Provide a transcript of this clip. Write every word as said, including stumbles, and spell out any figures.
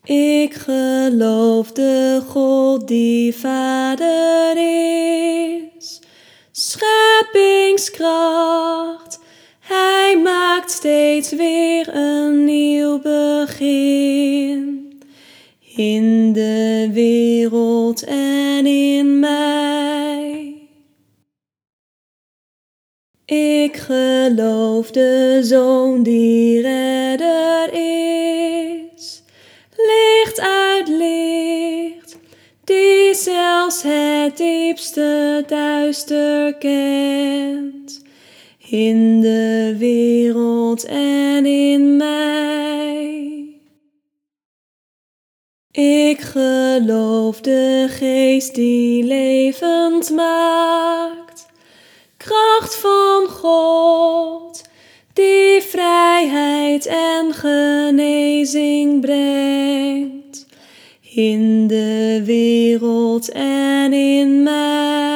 Ik geloof de God die Vader is, scheppingskracht. Hij maakt steeds weer een nieuw begin. In de wereld en in mij. Ik geloof de Zoon die redder is, licht uit licht, die zelfs het diepste duister kent. In de wereld en in mij. Ik geloof de Geest die levend maakt, kracht van God, die vrijheid en genezing brengt. In de wereld en in mij.